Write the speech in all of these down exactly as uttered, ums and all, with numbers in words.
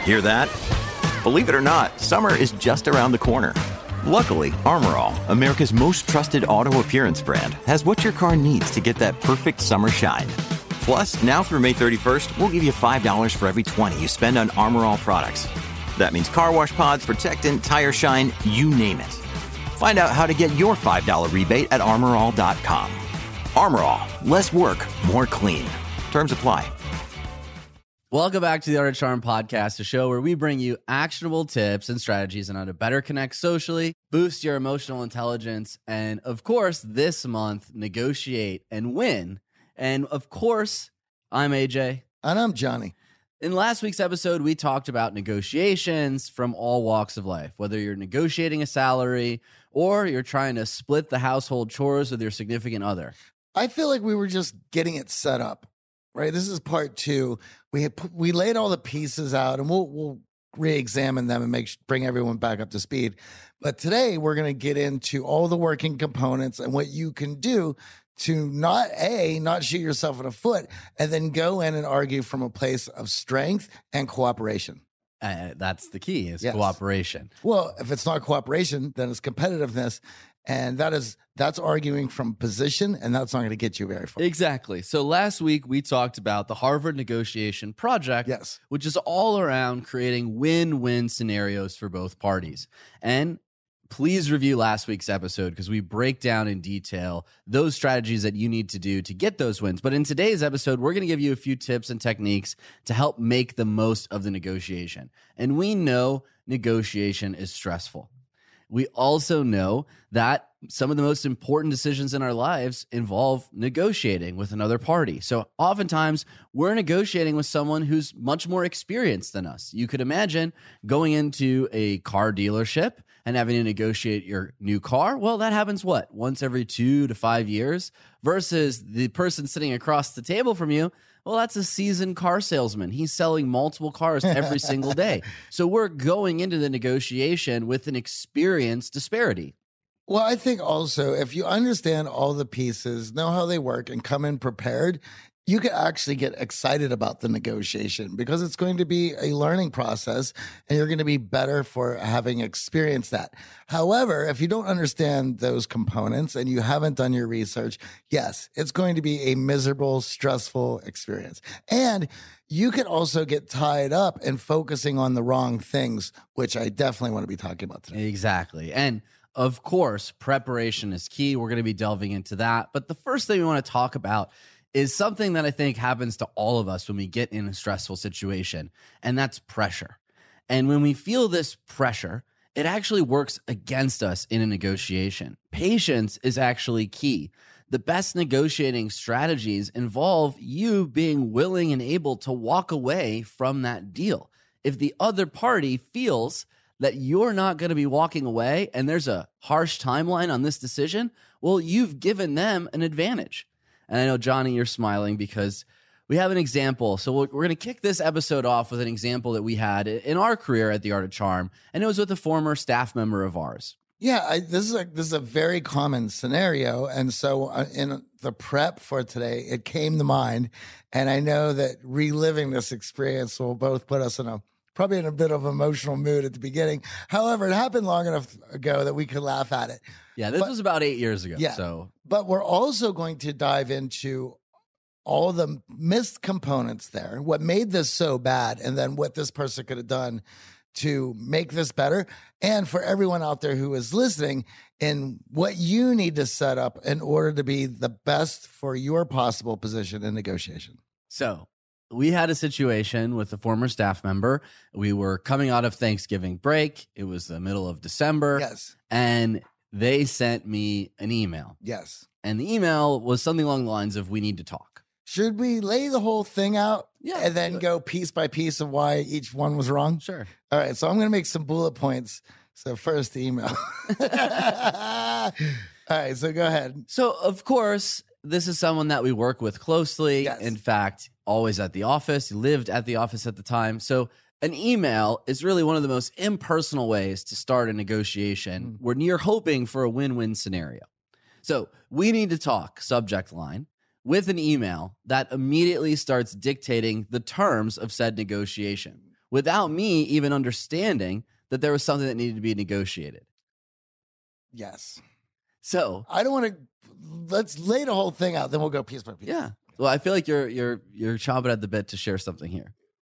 Hear that? Believe it or not, summer is just around the corner. Luckily, Armor All, America's most trusted auto appearance brand, has what your car needs to get that perfect summer shine. Plus, now through May thirty-first, we'll give you five dollars for every twenty you spend on Armor All products. That means car wash pods, protectant, tire shine, you name it. Find out how to get your five dollars rebate at armor all dot com. Armor All, less work, more clean. Terms apply. Welcome back to the Art of Charm podcast, a show where we bring you actionable tips and strategies on how to better connect socially, boost your emotional intelligence, and of course, this month, negotiate and win. And of course, I'm A J. And I'm Johnny. In last week's episode, we talked about negotiations from all walks of life, whether you're negotiating a salary or you're trying to split the household chores with your significant other. I feel like we were just getting it set up. Right, this is part two. We had, we laid all the pieces out, and we'll we'll re-examine them and make bring everyone back up to speed. But today we're going to get into all the working components and what you can do to not a not shoot yourself in the foot, and then go in and argue from a place of strength and cooperation. Uh, that's the key: is yes. cooperation. Well, if it's not cooperation, then it's competitiveness. And that is, that's arguing from position, and that's not going to get you very far. Exactly. So last week we talked about the Harvard Negotiation Project, yes, which is all around creating win-win scenarios for both parties. And please review last week's episode because we break down in detail those strategies that you need to do to get those wins. But in today's episode, we're going to give you a few tips and techniques to help make the most of the negotiation. And we know negotiation is stressful. We also know that some of the most important decisions in our lives involve negotiating with another party. So oftentimes we're negotiating with someone who's much more experienced than us. You could imagine going into a car dealership and having to negotiate your new car. Well, that happens what? Once every two to five years versus the person sitting across the table from you. Well, that's a seasoned car salesman. He's selling multiple cars every single day. So we're going into the negotiation with an experience disparity. Well, I think also if you understand all the pieces, know how they work, and come in prepared, you can actually get excited about the negotiation because it's going to be a learning process and you're going to be better for having experienced that. However, if you don't understand those components and you haven't done your research, yes, it's going to be a miserable, stressful experience. And you can also get tied up in focusing on the wrong things, which I definitely want to be talking about today. Exactly. And of course, preparation is key. We're going to be delving into that. But the first thing we want to talk about is something that I think happens to all of us when we get in a stressful situation, and that's pressure. And when we feel this pressure, it actually works against us in a negotiation. Patience is actually key. The best negotiating strategies involve you being willing and able to walk away from that deal. If the other party feels that you're not going to be walking away and there's a harsh timeline on this decision, well, you've given them an advantage. And I know, Johnny, you're smiling because we have an example. So we're going to kick this episode off with an example that we had in our career at the Art of Charm, and it was with a former staff member of ours. Yeah, I, this is a this is a very common scenario, and so uh, in the prep for today, it came to mind, and I know that reliving this experience will both put us in a probably in a bit of emotional mood at the beginning. However, it happened long enough ago that we could laugh at it. Yeah, this but, was about eight years ago. Yeah, so. But we're also going to dive into all the missed components there, what made this so bad, and then what this person could have done to make this better. And for everyone out there who is listening, in what you need to set up in order to be the best for your possible position in negotiation. So we had a situation with a former staff member. We were coming out of Thanksgiving break. It was the middle of December. Yes. And they sent me an email. Yes. And the email was something along the lines of, we need to talk. Should we lay the whole thing out yeah, and then go piece by piece of why each one was wrong? Sure. All right. So I'm going to make some bullet points. So first, the email. All right. So go ahead. So, of course, this is someone that we work with closely. Yes. In fact, always at the office. He lived at the office at the time. So an email is really one of the most impersonal ways to start a negotiation mm. when you're hoping for a win-win scenario. So we need to talk, subject line, with an email that immediately starts dictating the terms of said negotiation. without me even understanding that there was something that needed to be negotiated. Yes. So I don't want to, let's lay the whole thing out, then we'll go piece by piece. yeah. Well, I feel like you're you're you're chomping at the bit to share something here.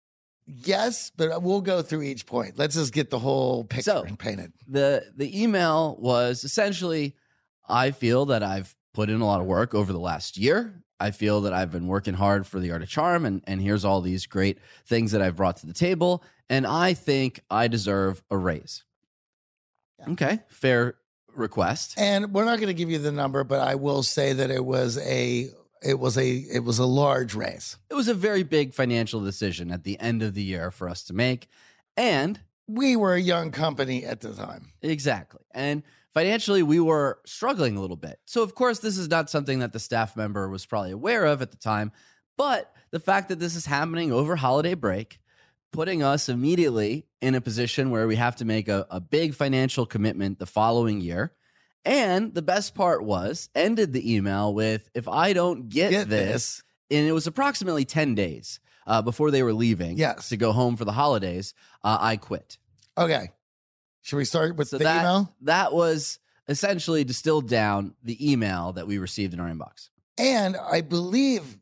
Yes, but we'll go through each point. Let's just get the whole picture So, and paint it. The the email was essentially, I feel that I've put in a lot of work over the last year. I feel that I've been working hard for the Art of Charm, and, and here's all these great things that I've brought to the table, and I think I deserve a raise. Yeah. Okay, fair request. And we're not going to give you the number, but I will say that it was a it was a it was a large raise. It was a very big financial decision at the end of the year for us to make, and we were a young company at the time. Exactly. And financially, we were struggling a little bit. So, of course, this is not something that the staff member was probably aware of at the time. But the fact that this is happening over holiday break, putting us immediately in a position where we have to make a, a big financial commitment the following year. And the best part was, ended the email with, if I don't get, Get this, this. and it was approximately ten days uh, before they were leaving Yes. to go home for the holidays, uh, I quit. Okay. Should we start with So the that, email? that was essentially distilled down the email that we received in our inbox. And I believe,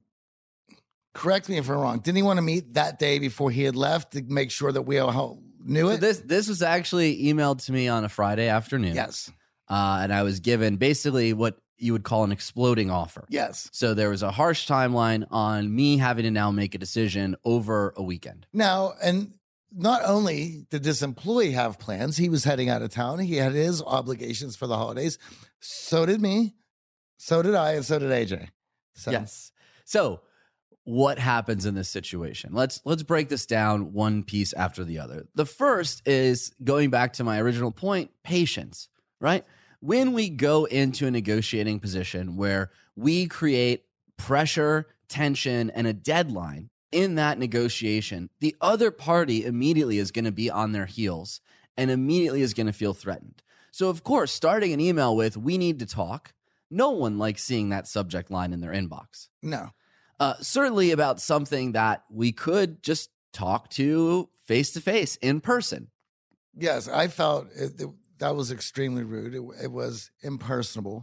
correct me if I'm wrong, didn't he want to meet that day before he had left to make sure that we all knew So it? this this was actually emailed to me on a Friday afternoon. Yes. Uh, and I was given basically what you would call an exploding offer. Yes. So there was a harsh timeline on me having to now make a decision over a weekend. Now, and not only did this employee have plans, he was heading out of town. He had his obligations for the holidays. So did me. So did I, and so did A J. So, Yes. So what happens in this situation? Let's let's break this down one piece after the other. The first is going back to my original point, patience, right? When we go into a negotiating position where we create pressure, tension, and a deadline in that negotiation, the other party immediately is going to be on their heels and immediately is going to feel threatened. So, of course, starting an email with, we need to talk, no one likes seeing that subject line in their inbox. No. Uh, certainly about something that we could just talk to face-to-face in person. Yes, I felt it, it, that was extremely rude. It, it was impersonable.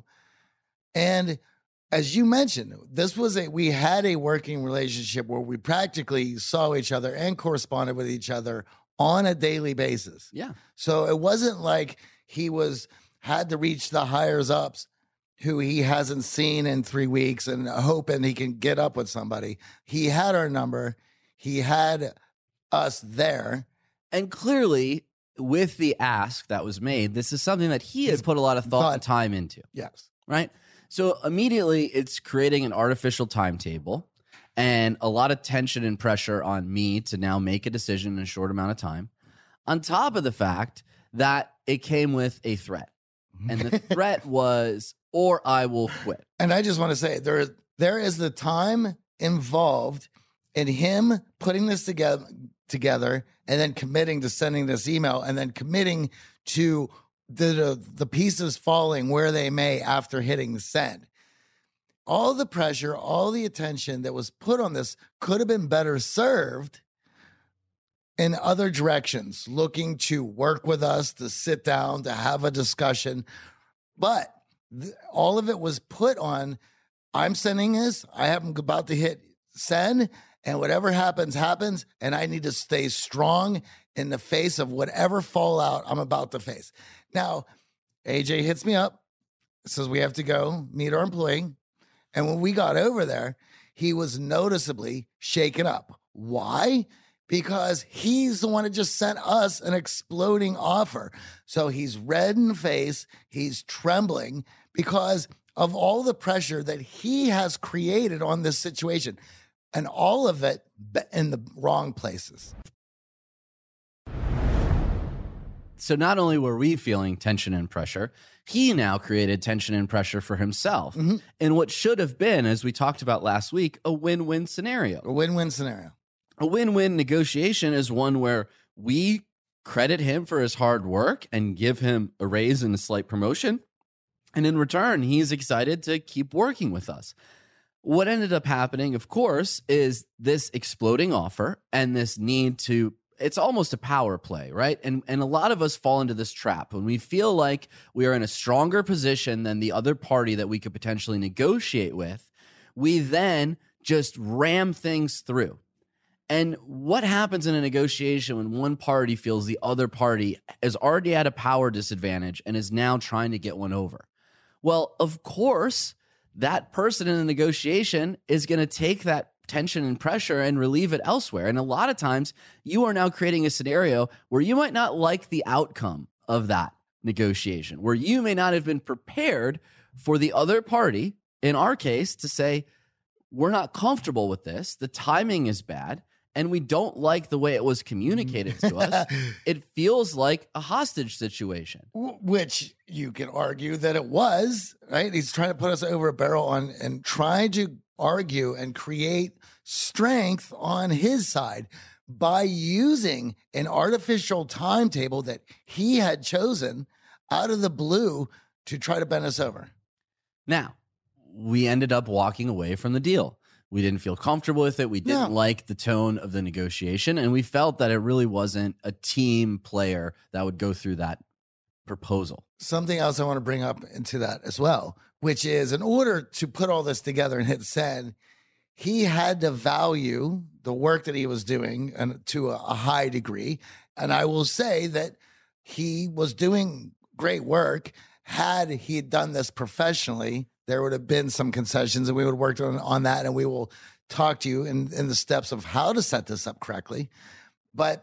And as you mentioned, this was a, we had a working relationship where we practically saw each other and corresponded with each other on a daily basis. Yeah. So it wasn't like he was, had to reach the higher ups who he hasn't seen in three weeks and hoping he can get up with somebody. He had our number. He had us there. And clearly, with the ask that was made, this is something that he has put a lot of thought, Thought. and time into, Yes. right? So immediately, it's creating an artificial timetable and a lot of tension and pressure on me to now make a decision in a short amount of time, on top of the fact that it came with a threat. And the threat was, or I will quit. And I just want to say there is there is the time involved in him putting this together together and then committing to sending this email and then committing to the the, the pieces falling where they may after hitting send. All the pressure, all the attention that was put on this could have been better served in other directions, looking to work with us, to sit down, to have a discussion. But th- all of it was put on, I'm sending this, I am about to hit send, and whatever happens, happens, and I need to stay strong in the face of whatever fallout I'm about to face. Now, A J hits me up, says we have to go meet our employee. And when we got over there, he was noticeably shaken up. Why? Because he's the one that just sent us an exploding offer. So he's red in the face, he's trembling because of all the pressure that he has created on this situation, and all of it in the wrong places. So not only were we feeling tension and pressure, he now created tension and pressure for himself Mm-hmm. in what should have been, as we talked about last week, a win-win scenario. A win-win scenario. A win-win negotiation is one where we credit him for his hard work and give him a raise and a slight promotion. And in return, he's excited to keep working with us. What ended up happening, of course, is this exploding offer and this need to it's almost a power play, right? And and a lot of us fall into this trap when we feel like we are in a stronger position than the other party that we could potentially negotiate with. We then just ram things through. And what happens in a negotiation when one party feels the other party is already at a power disadvantage and is now trying to get one over? Well, of course, that person in the negotiation is going to take that tension and pressure and relieve it elsewhere. And a lot of times you are now creating a scenario where you might not like the outcome of that negotiation, where you may not have been prepared for the other party, in our case, to say, we're not comfortable with this. The timing is bad. And we don't like the way it was communicated to us. It feels like a hostage situation. Which you can argue that it was, right? He's trying to put us over a barrel on and trying to argue and create strength on his side by using an artificial timetable that he had chosen out of the blue to try to bend us over. Now, we ended up walking away from the deal. We didn't feel comfortable with it. We didn't No. like the tone of the negotiation. And we felt that it really wasn't a team player that would go through that proposal. Something else I want to bring up into that as well, which is in order to put all this together and hit send, he had to value the work that he was doing and to a, a high degree. And I will say that he was doing great work. Had he done this professionally, there would have been some concessions and we would have worked on, on that. And we will talk to you in, in the steps of how to set this up correctly. But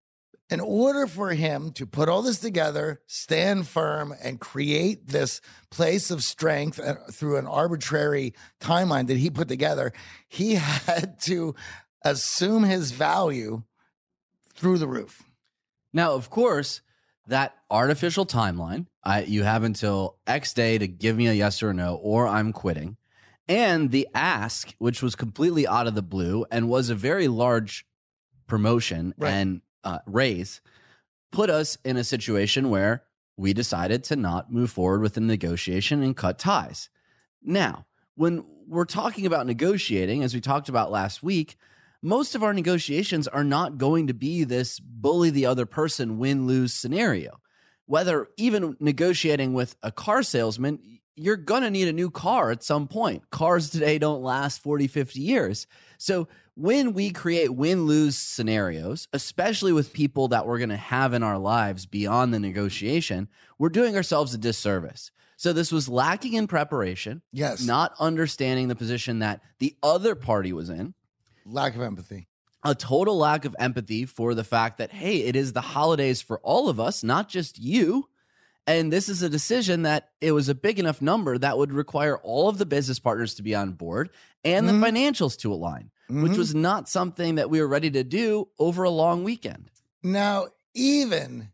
in order for him to put all this together, stand firm, and create this place of strength uh, through an arbitrary timeline that he put together, he had to assume his value through the roof. Now, of course, that artificial timeline, I, you have until X day to give me a yes or a no, or I'm quitting. And the ask, which was completely out of the blue and was a very large promotion Right. and uh, raise, put us in a situation where we decided to not move forward with the negotiation and cut ties. Now, when we're talking about negotiating, as we talked about last week, most of our negotiations are not going to be this bully the other person, win-lose scenario. Whether even negotiating with a car salesman, you're going to need a new car at some point. Cars today don't last forty, fifty years. So when we create win-lose scenarios, especially with people that we're going to have in our lives beyond the negotiation, we're doing ourselves a disservice. So this was lacking in preparation, Yes. not understanding the position that the other party was in, Lack of empathy. a total lack of empathy for the fact that, hey, it is the holidays for all of us, not just you. And this is a decision that it was a big enough number that would require all of the business partners to be on board and Mhm. the financials to align, which Mhm. was not something that we were ready to do over a long weekend. Now, even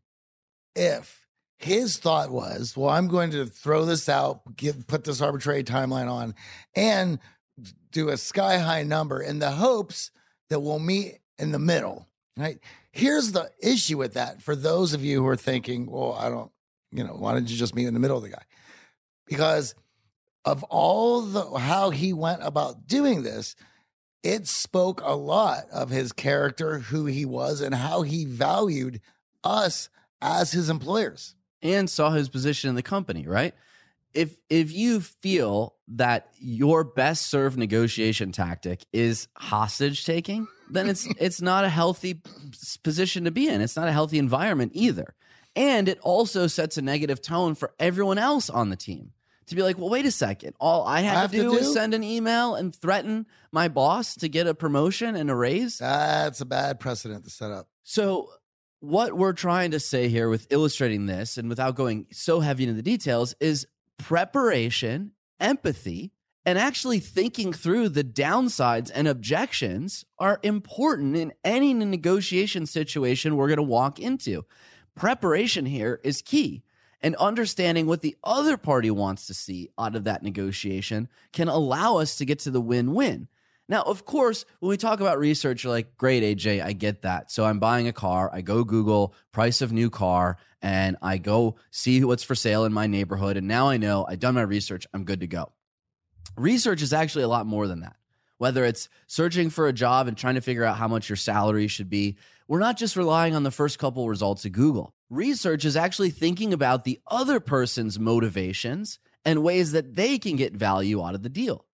if his thought was, well, I'm going to throw this out, give, put this arbitrary timeline on, and do a sky high number in the hopes that we'll meet in the middle, right? Here's the issue with that for those of you who are thinking, well, I don't, you know, why don't you just meet in the middle of the guy? Because of all the, how he went about doing this, it spoke a lot of his character, who he was, and how he valued us as his employers. And saw his position in the company, right? If if you feel that your best served negotiation tactic is hostage taking, then it's it's not a healthy position to be in. It's not a healthy environment either. And it also sets a negative tone for everyone else on the team to be like, well, wait a second. All I had Have to to do do? was send an email and threaten my boss to get a promotion and a raise. That's a bad precedent to set up. So what we're trying to say here with illustrating this, and without going so heavy into the details, is preparation, empathy, and actually thinking through the downsides and objections are important in any negotiation situation we're going to walk into. Preparation here is key, and understanding what the other party wants to see out of that negotiation can allow us to get to the win-win. Now, of course, when we talk about research, you're like, great, A J, I get that. So I'm buying a car, I go Google price of new car, and I go see what's for sale in my neighborhood, and now I know I've done my research, I'm good to go. Research is actually a lot more than that. Whether it's searching for a job and trying to figure out how much your salary should be, we're not just relying on the first couple results of Google. Research is actually thinking about the other person's motivations and ways that they can get value out of the deal.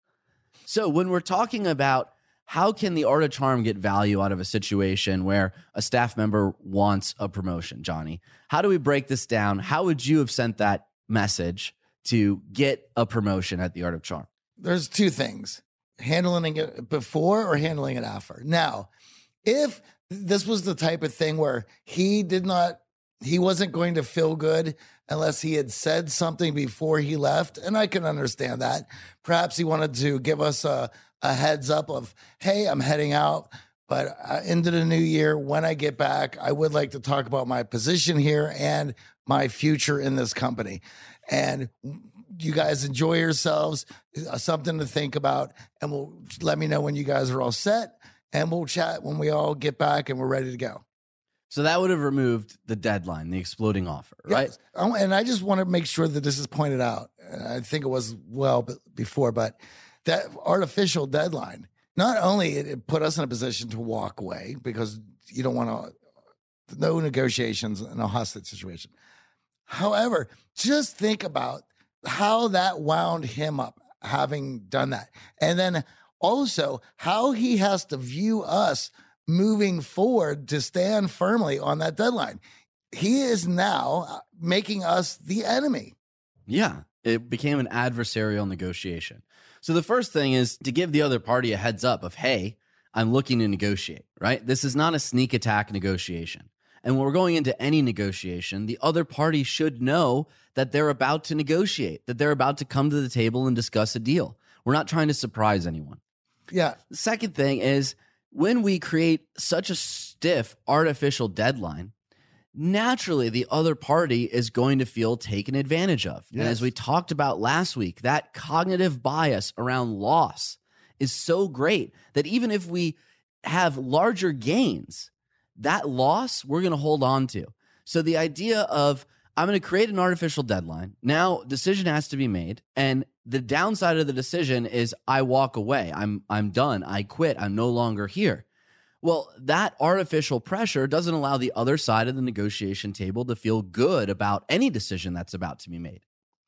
So when we're talking about how can the Art of Charm get value out of a situation where a staff member wants a promotion, Johnny, how do we break this down? How would you have sent that message to get a promotion at the Art of Charm? There's two things. Handling it before or handling it after. Now, if this was the type of thing where he did not, he wasn't going to feel good unless he had said something before he left, and I can understand that. Perhaps he wanted to give us a, a heads up of, hey, I'm heading out, but uh, into the new year, when I get back, I would like to talk about my position here and my future in this company. And you guys enjoy yourselves, uh, something to think about, and we'll let me know when you guys are all set, and we'll chat when we all get back and we're ready to go. So that would have removed the deadline, the exploding offer, right? Yes. And I just want to make sure that this is pointed out. I think it was well before, but that artificial deadline, not only it put us in a position to walk away because you don't want to, no negotiations in a hostage situation. However, just think about how that wound him up having done that. And then also how he has to view us moving forward to stand firmly on that deadline. He is now making us the enemy. Yeah, it became an adversarial negotiation. So the first thing is to give the other party a heads up of, hey, I'm looking to negotiate, right? This is not a sneak attack negotiation. And when we're going into any negotiation, the other party should know that they're about to negotiate, that they're about to come to the table and discuss a deal. We're not trying to surprise anyone. Yeah. The second thing is when we create such a stiff artificial deadline, naturally the other party is going to feel taken advantage of. Yes. And as we talked about last week, that cognitive bias around loss is so great that even if we have larger gains, that loss we're going to hold on to. So the idea of I'm going to create an artificial deadline. Now, decision has to be made. And the downside of the decision is I walk away. I'm I'm done. I quit. I'm no longer here. Well, that artificial pressure doesn't allow the other side of the negotiation table to feel good about any decision that's about to be made.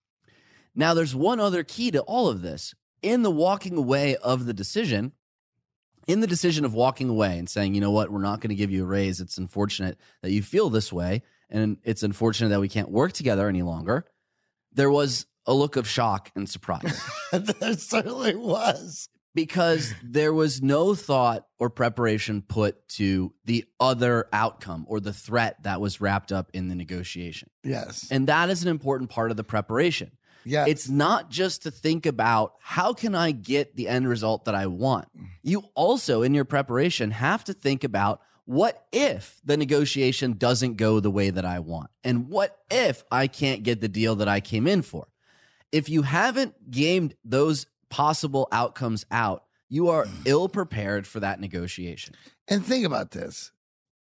Now, there's one other key to all of this. In the walking away of the decision, in the decision of walking away and saying, you know what, we're not going to give you a raise. It's unfortunate that you feel this way. And it's unfortunate that we can't work together any longer. There was a look of shock and surprise. There certainly was. Because there was no thought or preparation put to the other outcome or the threat that was wrapped up in the negotiation. Yes. And that is an important part of the preparation. Yeah. It's not just to think about how can I get the end result that I want. You also, in your preparation, have to think about what if the negotiation doesn't go the way that I want? And what if I can't get the deal that I came in for? If you haven't gamed those possible outcomes out, you are ill prepared for that negotiation. And think about this.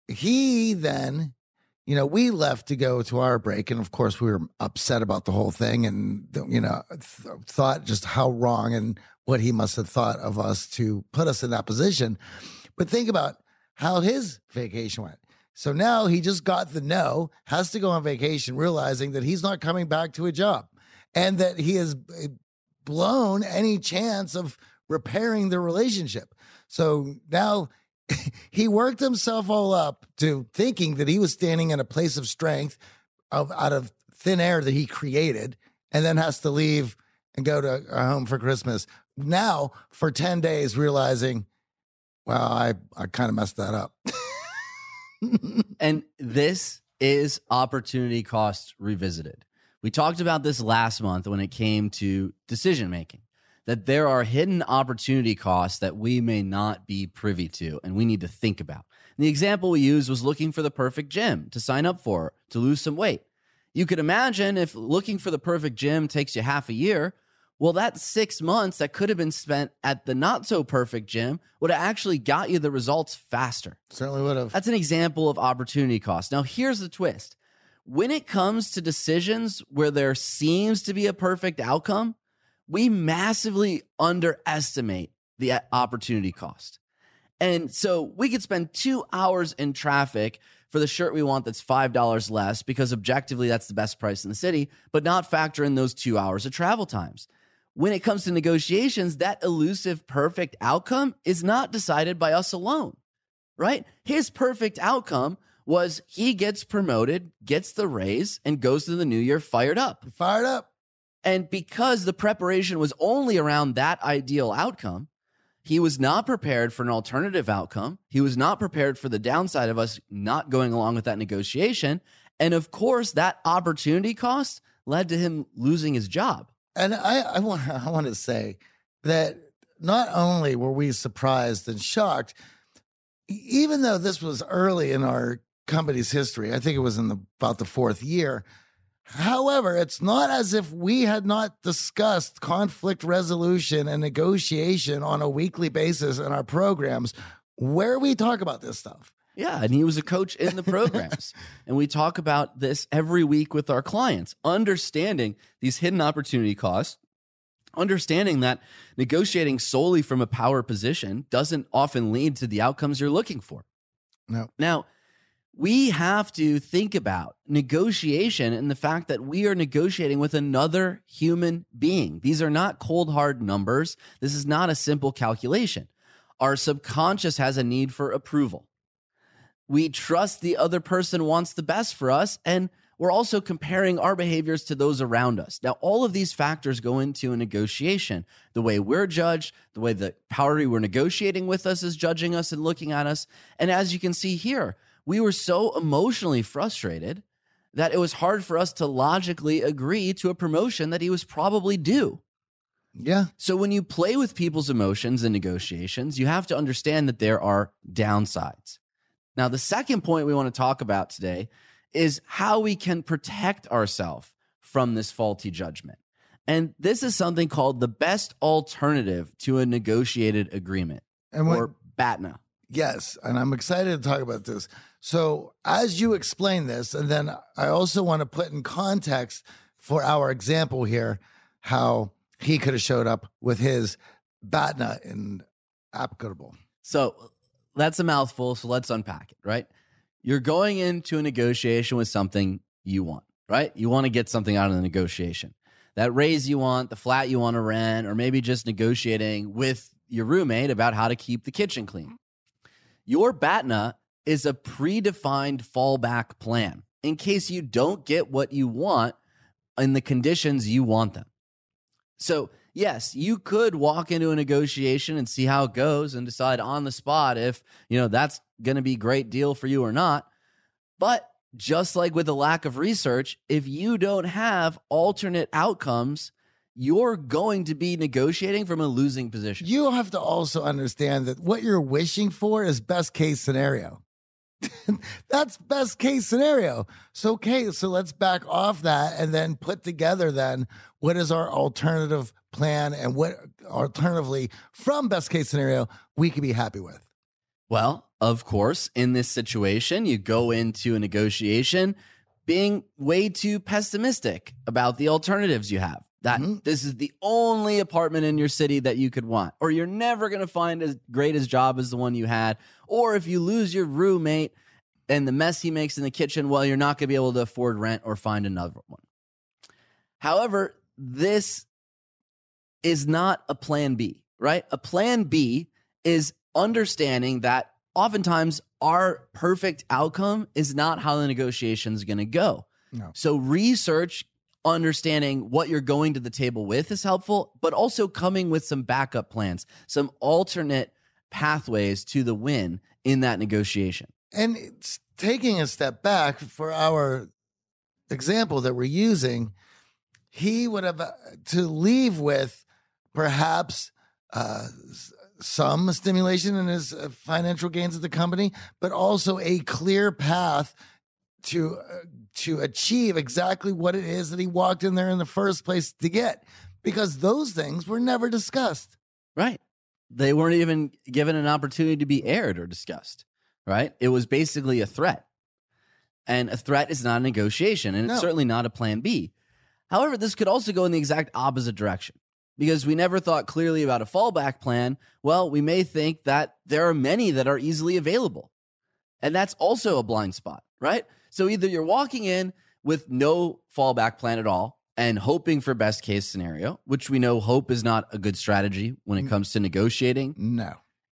He then, you know, we left to go to our break. And of course, we were upset about the whole thing and, you know, th- thought just how wrong and what he must have thought of us to put us in that position. But think about how his vacation went. So now he just got the no, has to go on vacation, realizing that he's not coming back to a job and that he has blown any chance of repairing the relationship. So now he worked himself all up to thinking that he was standing in a place of strength of out of thin air that he created, and then has to leave and go to home for Christmas. Now for ten days realizing, well, I, I kind of messed that up. And this is opportunity cost revisited. We talked about this last month when it came to decision making, that there are hidden opportunity costs that we may not be privy to and we need to think about. And the example we used was looking for the perfect gym to sign up for, to lose some weight. You could imagine if looking for the perfect gym takes you half a year, well, that six months that could have been spent at the not so perfect gym would have actually got you the results faster. Certainly would have. That's an example of opportunity cost. Now, here's the twist. When it comes to decisions where there seems to be a perfect outcome, we massively underestimate the opportunity cost. And so we could spend two hours in traffic for the shirt we want that's five dollars less because objectively that's the best price in the city, but not factor in those two hours of travel times. When it comes to negotiations, that elusive perfect outcome is not decided by us alone, right? His perfect outcome was he gets promoted, gets the raise, and goes to the new year fired up. Fired up. And because the preparation was only around that ideal outcome, he was not prepared for an alternative outcome. He was not prepared for the downside of us not going along with that negotiation. And of course, that opportunity cost led to him losing his job. And I, I want I want to say that not only were we surprised and shocked, even though this was early in our company's history, I think it was in the, about the fourth year. However, it's not as if we had not discussed conflict resolution and negotiation on a weekly basis in our programs where we talk about this stuff. Yeah, and he was a coach in the programs. And we talk about this every week with our clients, understanding these hidden opportunity costs, understanding that negotiating solely from a power position doesn't often lead to the outcomes you're looking for. No. Now, we have to think about negotiation and the fact that we are negotiating with another human being. These are not cold, hard numbers. This is not a simple calculation. Our subconscious has a need for approval. We trust the other person wants the best for us, and we're also comparing our behaviors to those around us. Now, all of these factors go into a negotiation. The way we're judged, the way the party we're negotiating with us is judging us and looking at us. And as you can see here, we were so emotionally frustrated that it was hard for us to logically agree to a promotion that he was probably due. Yeah. So when you play with people's emotions in negotiations, you have to understand that there are downsides. Now, the second point we want to talk about today is how we can protect ourselves from this faulty judgment. And this is something called the best alternative to a negotiated agreement, and when, or B A T N A. Yes, and I'm excited to talk about this. So as you explain this, and then I also want to put in context for our example here, how he could have showed up with his B A T N A in applicable. So that's a mouthful, so let's unpack it, right? You're going into a negotiation with something you want, right? You want to get something out of the negotiation. That raise you want, the flat you want to rent, or maybe just negotiating with your roommate about how to keep the kitchen clean. Your B A T N A is a predefined fallback plan in case you don't get what you want in the conditions you want them. So, yes, you could walk into a negotiation and see how it goes and decide on the spot if, you know, that's going to be a great deal for you or not. But just like with the lack of research, if you don't have alternate outcomes, you're going to be negotiating from a losing position. You have to also understand that what you're wishing for is best case scenario. That's best case scenario. So, okay, so let's back off that and then put together then what is our alternative plan and what alternatively from best case scenario we could be happy with. Well, of course, in this situation, you go into a negotiation being way too pessimistic about the alternatives you have. That mm-hmm. this is the only apartment in your city that you could want, or you're never going to find as great a job as the one you had. Or if you lose your roommate and the mess he makes in the kitchen, well, you're not going to be able to afford rent or find another one. However, this is not a plan B, right? A plan B is understanding that oftentimes our perfect outcome is not how the negotiation is going to go. No. So research, understanding what you're going to the table with is helpful, but also coming with some backup plans, some alternate pathways to the win in that negotiation. And it's taking a step back for our example that we're using, he would have uh, to leave with perhaps uh, some stimulation in his uh, financial gains of the company, but also a clear path to uh, to achieve exactly what it is that he walked in there in the first place to get, because those things were never discussed. Right. They weren't even given an opportunity to be aired or discussed, right? It was basically a threat. And a threat is not a negotiation, and it's No. certainly not a plan B. However, this could also go in the exact opposite direction. because we never thought clearly about a fallback plan, well, we may think that there are many that are easily available. And that's also a blind spot, right? So either you're walking in with no fallback plan at all and hoping for best case scenario, which we know hope is not a good strategy when it comes to negotiating. No.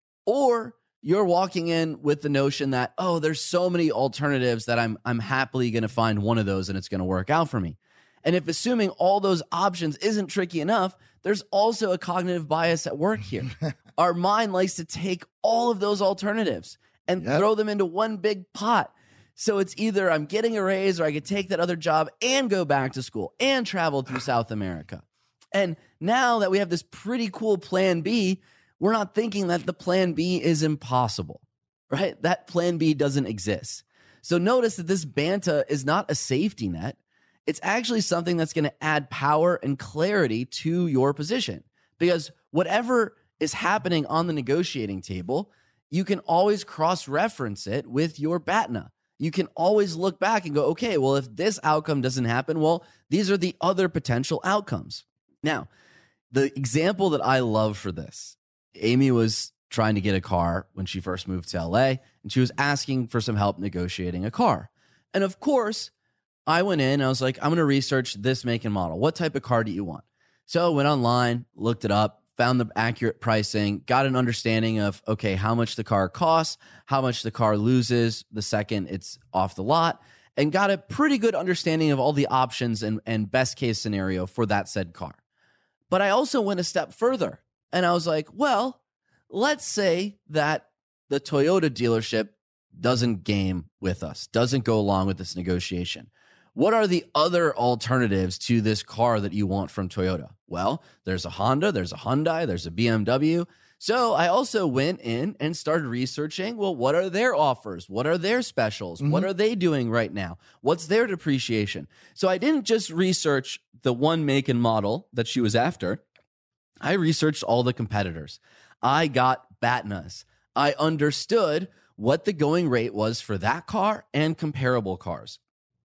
Or you're walking in with the notion that, oh, there's so many alternatives that I'm I'm happily going to find one of those and it's going to work out for me. And if assuming all those options isn't tricky enough, there's also a cognitive bias at work here. Our mind likes to take all of those alternatives and yep. throw them into one big pot. So it's either I'm getting a raise or I could take that other job and go back to school and travel through South America. And now that we have this pretty cool plan B, we're not thinking that the plan B is impossible, right? That plan B doesn't exist. So notice that this Banta is not a safety net. It's actually something that's going to add power and clarity to your position, because whatever is happening on the negotiating table, you can always cross-reference it with your B A T N A. You can always look back and go, okay, well, if this outcome doesn't happen, well, these are the other potential outcomes. Now, the example that I love for this, Amy was trying to get a car when she first moved to L A, and she was asking for some help negotiating a car. And of course, I went in and I was like, I'm going to research this make and model. What type of car do you want? So I went online, looked it up, found the accurate pricing, got an understanding of, okay, how much the car costs, how much the car loses the second it's off the lot, and got a pretty good understanding of all the options and, and best case scenario for that said car. But I also went a step further and I was like, well, let's say that the Toyota dealership doesn't game with us, doesn't go along with this negotiation. What are the other alternatives to this car that you want from Toyota? Well, there's a Honda, there's a Hyundai, there's a B M W. So I also went in and started researching, well, what are their offers? What are their specials? Mm-hmm. What are they doing right now? What's their depreciation? So I didn't just research the one make and model that she was after. I researched all the competitors. I got B A T N As. I understood what the going rate was for that car and comparable cars.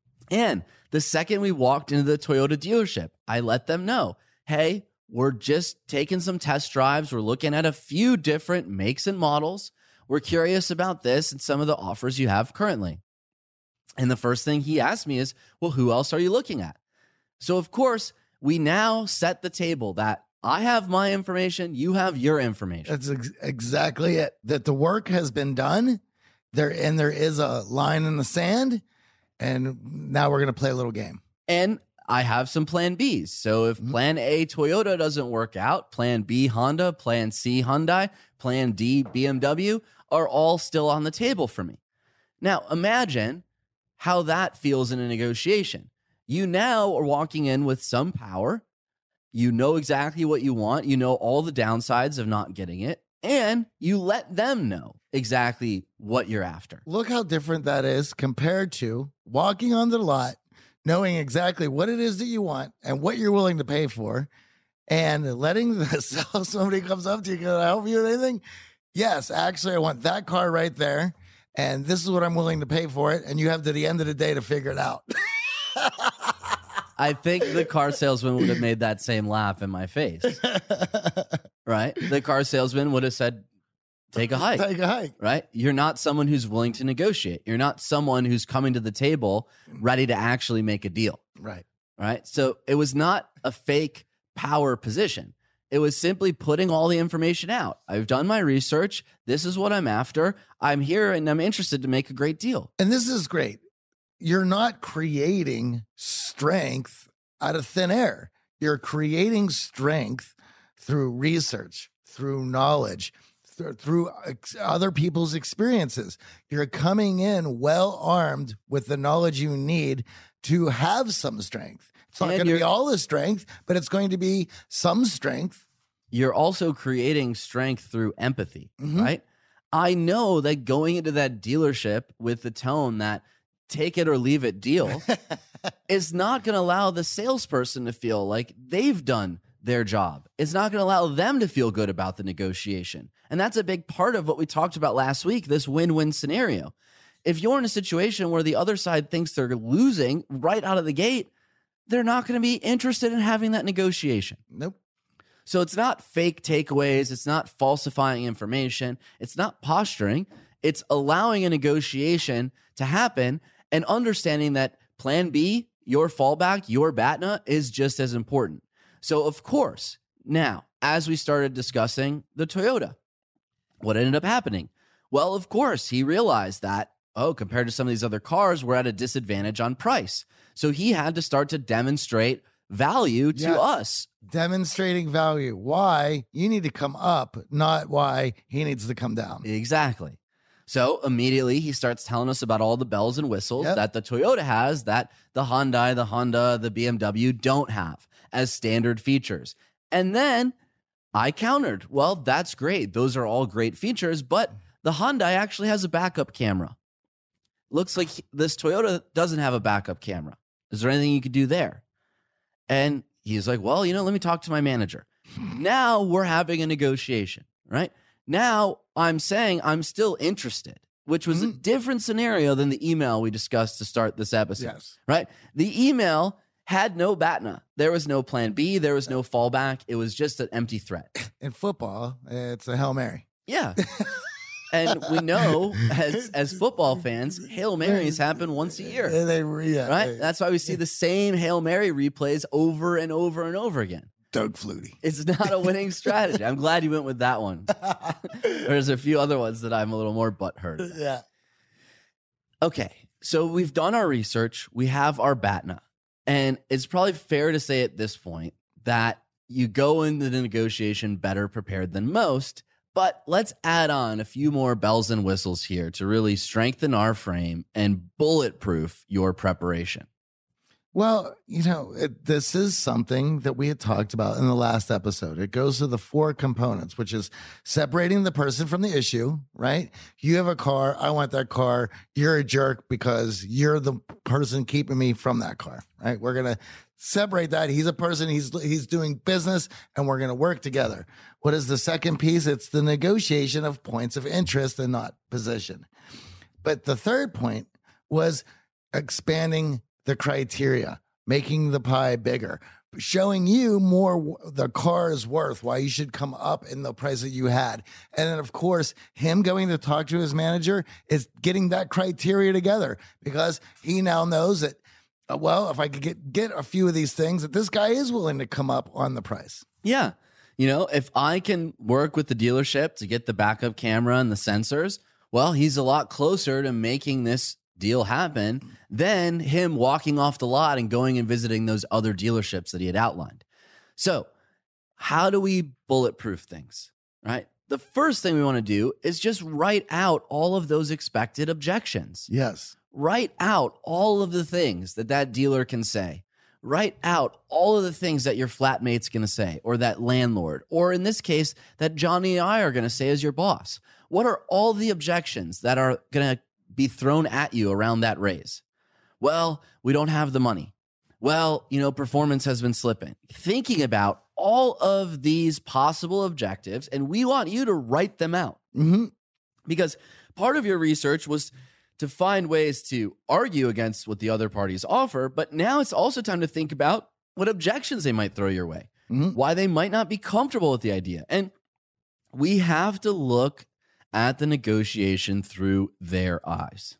And the second we walked into the Toyota dealership, I let them know, hey, we're just taking some test drives. We're looking at a few different makes and models. We're curious about this and some of the offers you have currently. And the first thing he asked me is, well, who else are you looking at? So, of course, we now set the table that I have my information, you have your information. That's ex- exactly it. That the work has been done there, and there is a line in the sand. And now we're going to play a little game. And I have some plan Bs. So if mm-hmm. plan A, Toyota doesn't work out, plan B, Honda, plan C, Hyundai, plan D, B M W are all still on the table for me. Now, imagine how that feels in a negotiation. You now are walking in with some power. You know exactly what you want. You know all the downsides of not getting it. And you let them know exactly what you're after. Look how different that is compared to walking on the lot, knowing exactly what it is that you want and what you're willing to pay for, and letting the sell somebody comes up to you, can I help you with anything? Yes, actually, I want that car right there, and this is what I'm willing to pay for it, and you have to the end of the day to figure it out. I think the car salesman would have made that same laugh in my face. Right? The car salesman would have said, take a hike. Take a hike. Right? You're not someone who's willing to negotiate. You're not someone who's coming to the table ready to actually make a deal. Right. Right? So it was not a fake power position. It was simply putting all the information out. I've done my research. This is what I'm after. I'm here and I'm interested to make a great deal. And this is great. You're not creating strength out of thin air. You're creating strength through research, through knowledge, th- through ex- other people's experiences. You're coming in well armed with the knowledge you need to have some strength. It's not going to be all the strength, but it's going to be some strength. You're also creating strength through empathy, mm-hmm. right? I know that going into that dealership with the tone that take it or leave it deal is not going to allow the salesperson to feel like they've done their job. It's not going to allow them to feel good about the negotiation. And that's a big part of what we talked about last week, this win-win scenario. If you're in a situation where the other side thinks they're losing right out of the gate, they're not going to be interested in having that negotiation. Nope. So it's not fake takeaways. It's not falsifying information. It's not posturing. It's allowing a negotiation to happen and understanding that plan B, your fallback, your B A T N A is just as important. So of course, now, as we started discussing the Toyota, what ended up happening? Well, of course, he realized that, oh, compared to some of these other cars, we're at a disadvantage on price. So he had to start to demonstrate value to Yeah. us. Demonstrating value. Why you need to come up, not why he needs to come down. Exactly. So immediately he starts telling us about all the bells and whistles Yep. that the Toyota has that the Hyundai, the Honda, the B M W don't have as standard features. And then I countered, well, that's great. Those are all great features, but the Hyundai actually has a backup camera. Looks like he- this Toyota doesn't have a backup camera. Is there anything you could do there? And he's like, well, you know, let me talk to my manager. Now we're having a negotiation, right? Now I'm saying I'm still interested, which was a different scenario than the email we discussed to start this episode, Yes. right? The email had no B A T N A. There was no plan B. There was no fallback. It was just an empty threat. In football, it's a Hail Mary. Yeah. And we know as as football fans, Hail Marys happen once a year, And they, yeah, right? they- That's why we see the same Hail Mary replays over and over and over again. Doug Flutie. It's not a winning strategy. I'm glad you went with that one. There's a few other ones that I'm a little more butthurt about. Yeah. Okay, so we've done our research. We have our B A T N A. And it's probably fair to say at this point that you go into the negotiation better prepared than most. But let's add on a few more bells and whistles here to really strengthen our frame and bulletproof your preparation. Well, you know, it, this is something that we had talked about in the last episode. It goes to the four components, which is separating the person from the issue, right? You have a car. I want that car. You're a jerk because you're the person keeping me from that car, right? We're going to separate that. He's a person, he's he's doing business, and we're going to work together. What is the second piece? It's the negotiation of points of interest and not position. But the third point was expanding the criteria, making the pie bigger, showing you more w- the car is worth, why you should come up in the price that you had. And then, of course, him going to talk to his manager is getting that criteria together because he now knows that, uh, well, if I could get, get a few of these things, that this guy is willing to come up on the price. Yeah. You know, if I can work with the dealership to get the backup camera and the sensors, well, he's a lot closer to making this deal happen than him walking off the lot and going and visiting those other dealerships that he had outlined. So how do we bulletproof things, right? The first thing we want to do is just write out all of those expected objections. Yes. Write out all of the things that that dealer can say. Write out all of the things that your flatmate's going to say, or that landlord, or in this case, that Johnny and I are going to say as your boss. What are all the objections that are going to be thrown at you around that raise? Well, we don't have the money. Well, you know, performance has been slipping. Thinking about all of these possible objectives, and we want you to write them out. Mm-hmm. Because part of your research was to find ways to argue against what the other parties offer, but now it's also time to think about what objections they might throw your way, Mm-hmm. why they might not be comfortable with the idea. And we have to look at the negotiation through their eyes.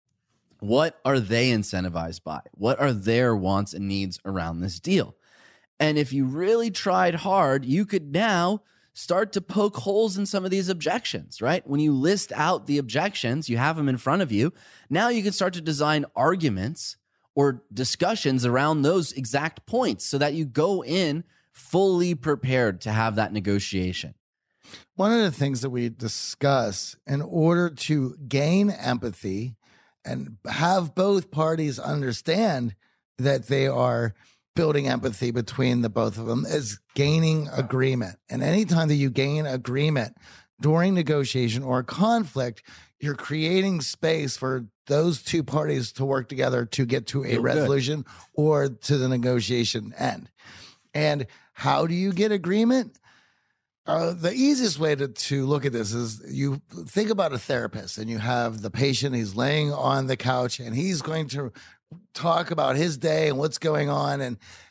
What are they incentivized by? What are their wants and needs around this deal? And if you really tried hard, you could now start to poke holes in some of these objections, right? When you list out the objections, you have them in front of you. Now you can start to design arguments or discussions around those exact points so that you go in fully prepared to have that negotiation. One of the things that we discuss in order to gain empathy and have both parties understand that they are building empathy between the both of them is gaining agreement. And anytime that you gain agreement during negotiation or conflict, you're creating space for those two parties to work together to get to a Feel good. resolution or to the negotiation end. And how do you get agreement? Uh, the easiest way to, to look at this is you think about a therapist and you have the patient, he's laying on the couch and he's going to talk about his day and what's going on. And,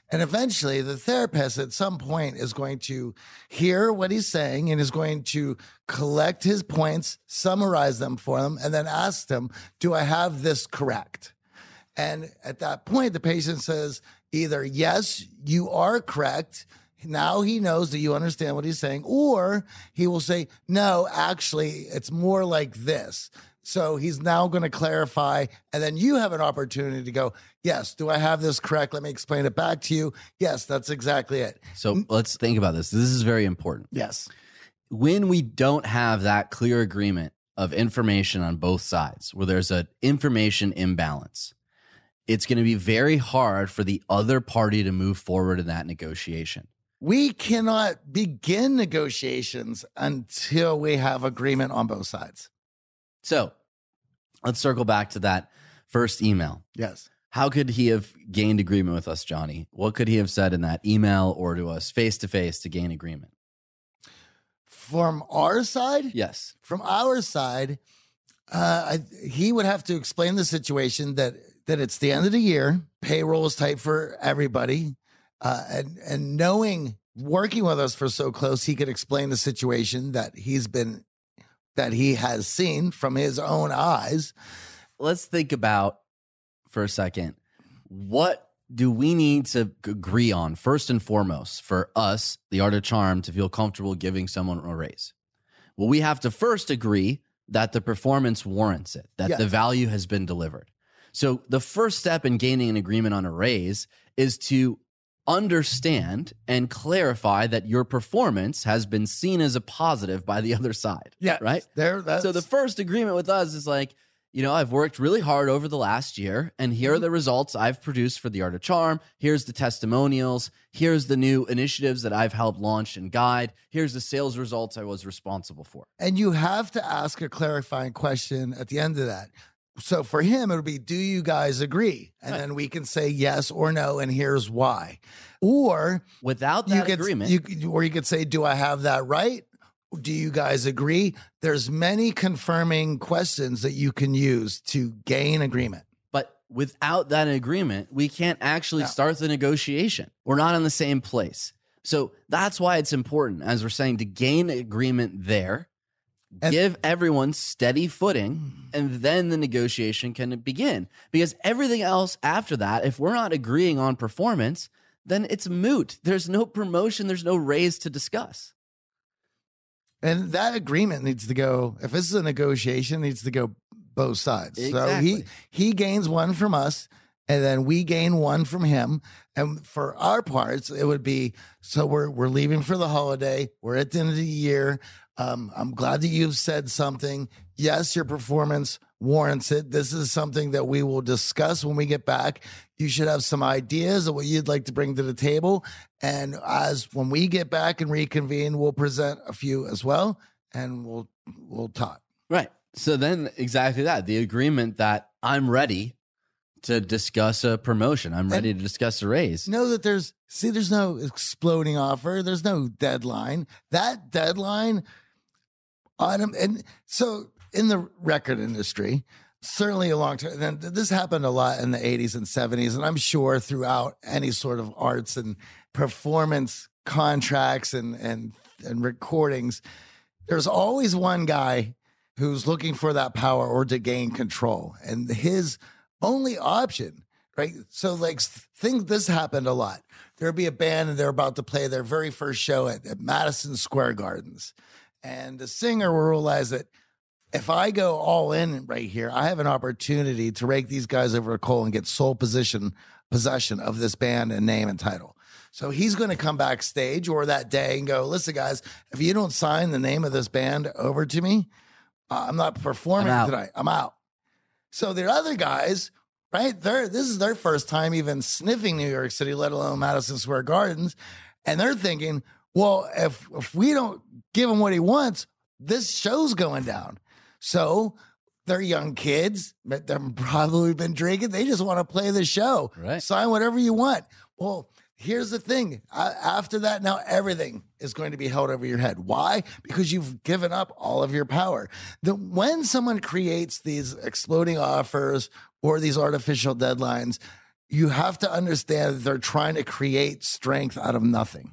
And eventually the therapist at some point is going to hear what he's saying and is going to collect his points, summarize them for them, and then ask them, do I have this correct? And at that point, the patient says either, yes, you are correct. Now he knows that you understand what he's saying, or he will say, no, actually, it's more like this. So he's now going to clarify, and then you have an opportunity to go, yes, do I have this correct? Let me explain it back to you. Yes, that's exactly it. So let's think about this. This is very important. Yes. When we don't have that clear agreement of information on both sides, where there's an information imbalance, it's going to be very hard for the other party to move forward in that negotiation. We cannot begin negotiations until we have agreement on both sides. So let's circle back to that first email. Yes. How could he have gained agreement with us, Johnny? What could he have said in that email or to us face to face to gain agreement? From our side? Yes. From our side, uh, I, he would have to explain the situation that, that it's the end of the year, payroll is tight for everybody, uh, and, and knowing, working with us for so close, he could explain the situation that he's been that he has seen from his own eyes. Let's think about for a second, what do we need to agree on first and foremost for us, the Art of Charm, to feel comfortable giving someone a raise? Well, we have to first agree that the performance warrants it, that yes. the value has been delivered. So the first step in gaining an agreement on a raise is to understand and clarify that your performance has been seen as a positive by the other side. Yeah. Right. There. That's... So the first agreement with us is like, you know, I've worked really hard over the last year, and here are the results I've produced for the Art of Charm. Here's the testimonials. Here's the new initiatives that I've helped launch and guide. Here's the sales results I was responsible for. And you have to ask a clarifying question at the end of that. So for him, it would be, do you guys agree? And right. then we can say yes or no, and here's why. Or without that you could, agreement, you, or you could say, do I have that right? Do you guys agree? There's many confirming questions that you can use to gain agreement. But without that agreement, we can't actually No. start the negotiation. We're not in the same place. So that's why it's important, as we're saying, to gain agreement there. And- give everyone steady footing, and then the negotiation can begin. Because everything else after that, if we're not agreeing on performance, then it's moot. There's no promotion. There's no raise to discuss. And that agreement needs to go, if this is a negotiation, it needs to go both sides. So Exactly. he, he gains one from us, and then we gain one from him. And for our parts, it would be, so we're we're leaving for the holiday. We're at the end of the year. Um, I'm glad that you've said something. Yes, your performance warrants it. This is something that we will discuss when we get back. You should have some ideas of what you'd like to bring to the table. And as when we get back and reconvene, we'll present a few as well, and we'll we'll talk. Right. So then exactly that, the agreement that I'm ready to discuss a promotion. I'm ready and to discuss a raise. Know that there's, see, there's no exploding offer. There's no deadline. That deadline, on, and so in the record industry, certainly a long time, and this happened a lot in the eighties and seventies, and I'm sure throughout any sort of arts and performance contracts and, and, and recordings, there's always one guy who's looking for that power or to gain control. And his only option, right? So like things, this happened a lot. There'd be a band and they're about to play their very first show at, at Madison Square Gardens. And the singer will realize that if I go all in right here, I have an opportunity to rake these guys over a coal and get sole position, possession of this band and name and title. So he's going to come backstage or that day and go, listen, guys, if you don't sign the name of this band over to me, uh, I'm not performing I'm tonight. I'm out. So the other guys, right, they're, this is their first time even sniffing New York City, let alone Madison Square Gardens. And they're thinking, well, if, if we don't give him what he wants, this show's going down. So they're young kids, but they've probably been drinking. They just want to play the show. Right. Sign whatever you want. Well, here's the thing. Uh, after that, now everything is going to be held over your head. Why? Because you've given up all of your power. The, when someone creates these exploding offers or these artificial deadlines, you have to understand that they're trying to create strength out of nothing.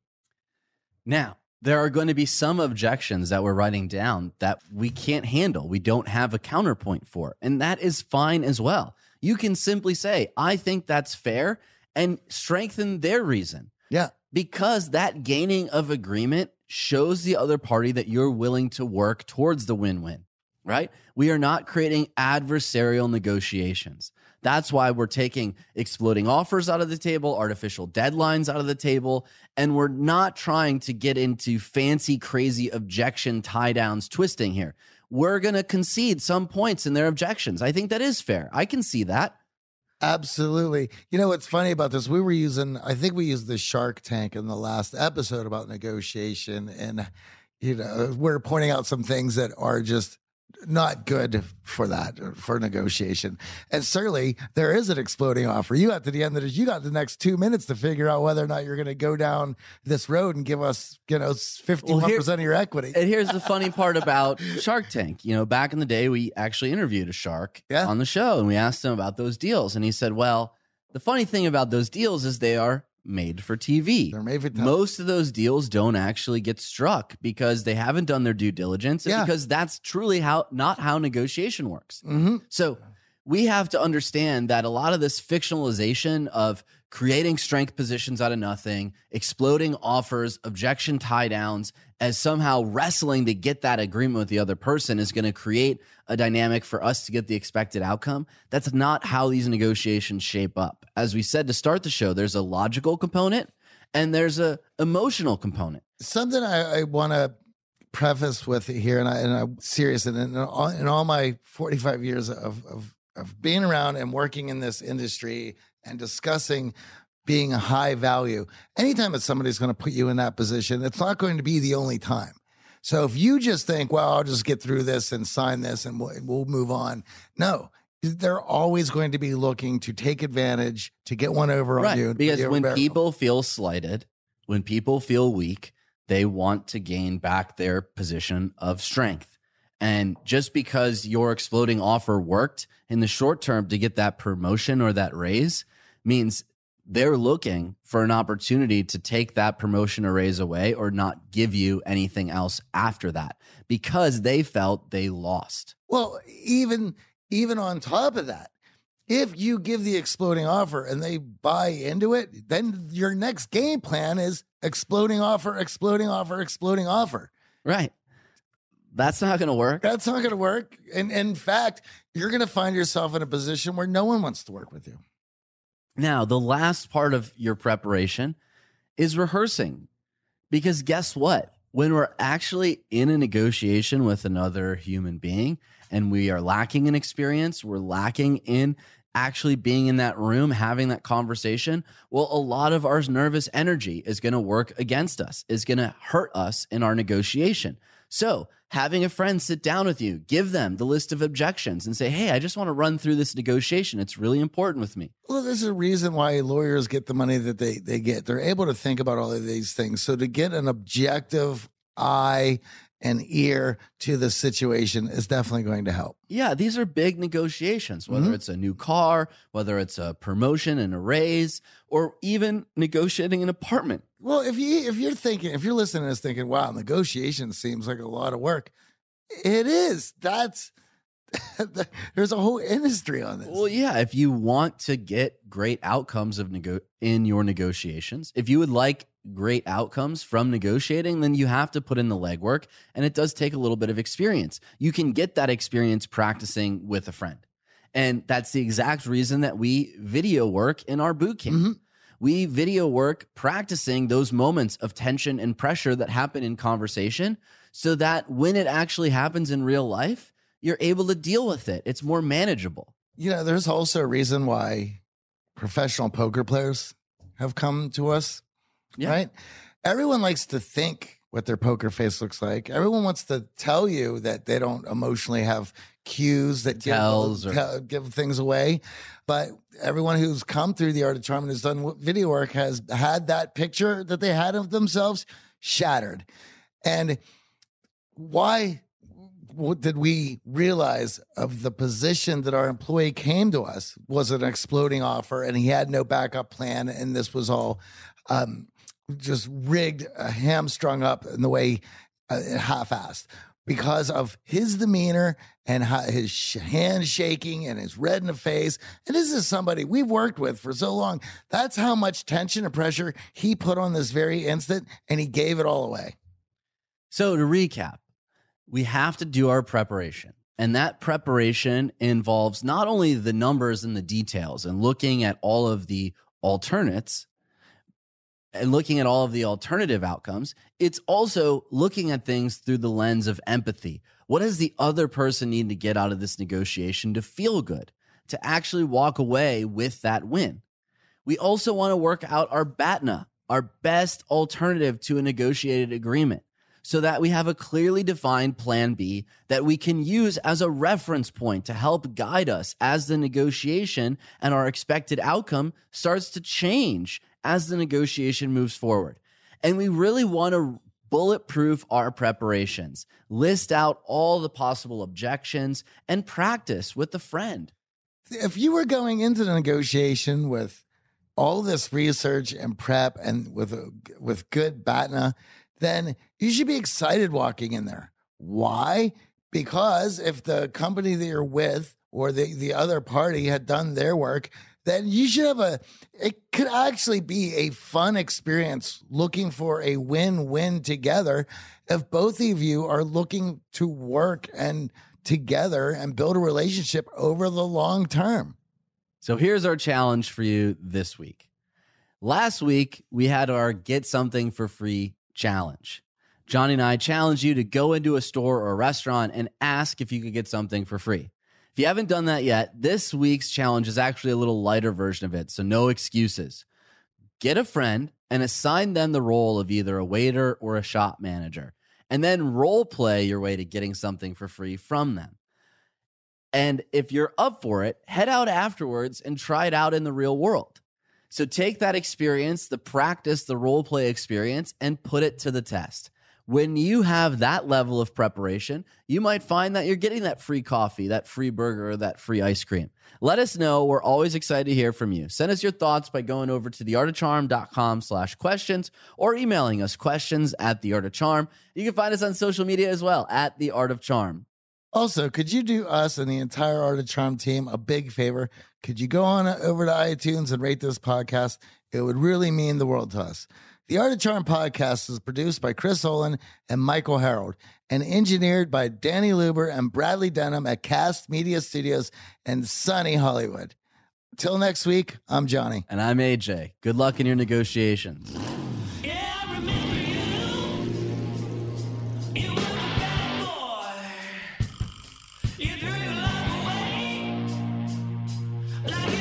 Now, there are going to be some objections that we're writing down that we can't handle. We don't have a counterpoint for, and that is fine as well. You can simply say, I think that's fair, and strengthen their reason. Yeah. Because that gaining of agreement shows the other party that you're willing to work towards the win-win, right? We are not creating adversarial negotiations. That's why we're taking exploding offers out of the table, artificial deadlines out of the table, and we're not trying to get into fancy, crazy objection tie-downs twisting here. We're going to concede some points in their objections. I think that is fair. I can see that. Absolutely. You know, what's funny about this, we were using, I think we used the Shark Tank in the last episode about negotiation. And, you know, we're pointing out some things that are just not good for that, for negotiation. And certainly there is an exploding offer. You got to the end of this, you got the next two minutes to figure out whether or not you're going to go down this road and give us, you know, fifty-one percent well, here, of your equity. And here's the funny part about Shark Tank. You know, back in the day, we actually interviewed a shark yeah. on the show, and we asked him about those deals. And he said, well, the funny thing about those deals is they are made for T V. They're made for television. Most of those deals don't actually get struck because they haven't done their due diligence, yeah. because that's truly how not how negotiation works. Mm-hmm. So we have to understand that a lot of this fictionalization of creating strength positions out of nothing, exploding offers, objection tie downs, as somehow wrestling to get that agreement with the other person is going to create a dynamic for us to get the expected outcome. That's not how these negotiations shape up. As we said to start the show, there's a logical component and there's a emotional component. Something I, I want to preface with here, and, I, and I'm serious, and in all, in all my forty-five years of, of, of being around and working in this industry and discussing being a high value, anytime that somebody's going to put you in that position, it's not going to be the only time. So if you just think, well, I'll just get through this and sign this and we'll, we'll move on. No, they're always going to be looking to take advantage, to get one over right. on you. Because when people feel slighted, when people feel weak, they want to gain back their position of strength. And just because your exploding offer worked in the short term to get that promotion or that raise means they're looking for an opportunity to take that promotion or raise away or not give you anything else after that because they felt they lost. Well, even even on top of that, if you give the exploding offer and they buy into it, then your next game plan is exploding offer, exploding offer, exploding offer. Right. That's not going to work. That's not going to work. And in fact, you're going to find yourself in a position where no one wants to work with you. Now, the last part of your preparation is rehearsing. Because guess what? When we're actually in a negotiation with another human being and we are lacking in experience, we're lacking in actually being in that room, having that conversation, well, a lot of our nervous energy is going to work against us, is going to hurt us in our negotiation. So having a friend sit down with you, give them the list of objections and say, hey, I just want to run through this negotiation. It's really important with me. Well, there's a reason why lawyers get the money that they, they get. They're able to think about all of these things. So to get an objective eye and ear to the situation is definitely going to help. Yeah, these are big negotiations, whether mm-hmm. it's a new car, whether it's a promotion and a raise, or even negotiating an apartment. Well, if you if you're thinking, if you're listening to this thinking, wow, negotiation seems like a lot of work. It is. That's there's a whole industry on this. Well, yeah, if you want to get great outcomes of nego- in your negotiations, if you would like great outcomes from negotiating, then you have to put in the legwork, and it does take a little bit of experience. You can get that experience practicing with a friend. And that's the exact reason that we video work in our boot camp. Mm-hmm. We video work practicing those moments of tension and pressure that happen in conversation so that when it actually happens in real life, you're able to deal with it. It's more manageable. You know, there's also a reason why professional poker players have come to us, yeah. right? Everyone likes to think what their poker face looks like. Everyone wants to tell you that they don't emotionally have cues that tells give, or- tell, give things away. But everyone who's come through the Art of Charm and has done video work has had that picture that they had of themselves shattered. And why... what did we realize of the position that our employee came to us was an exploding offer, and he had no backup plan, and this was all um, just rigged, uh, hamstrung up in the way uh, half-assed because of his demeanor and how his sh- hand shaking and his red in the face. And this is somebody we've worked with for so long. That's how much tension and pressure he put on this very instant, and he gave it all away. So to recap, we have to do our preparation. And that preparation involves not only the numbers and the details and looking at all of the alternates and looking at all of the alternative outcomes, it's also looking at things through the lens of empathy. What does the other person need to get out of this negotiation to feel good, to actually walk away with that win? We also want to work out our B A T N A, our best alternative to a negotiated agreement, so that we have a clearly defined plan B that we can use as a reference point to help guide us as the negotiation and our expected outcome starts to change as the negotiation moves forward. And we really want to bulletproof our preparations, list out all the possible objections, and practice with a friend. If you were going into the negotiation with all this research and prep and with a, with good B A T N A, then you should be excited walking in there. Why? Because if the company that you're with or the, the other party had done their work, then you should have a, it could actually be a fun experience looking for a win-win together if both of you are looking to work and together and build a relationship over the long term. So here's our challenge for you this week. Last week, we had our Get Something for Free challenge. Johnny and I challenge you to go into a store or a restaurant and ask if you could get something for free. If you haven't done that yet, this week's challenge is actually a little lighter version of it, so no excuses. Get a friend and assign them the role of either a waiter or a shop manager, and then role play your way to getting something for free from them. And if you're up for it, head out afterwards and try it out in the real world. So take that experience, the practice, the role play experience, and put it to the test. When you have that level of preparation, you might find that you're getting that free coffee, that free burger, or that free ice cream. Let us know. We're always excited to hear from you. Send us your thoughts by going over to theartofcharm.com slash questions or emailing us questions at theartofcharm. You can find us on social media as well at The Art of Charm. Also, could you do us and the entire Art of Charm team a big favor? Could you go on over to iTunes and rate this podcast? It would really mean the world to us. The Art of Charm podcast is produced by Chris Olin and Michael Harold and engineered by Danny Luber and Bradley Denham at Cast Media Studios in sunny Hollywood. Till next week, I'm Johnny. And I'm A J. Good luck in your negotiations. Like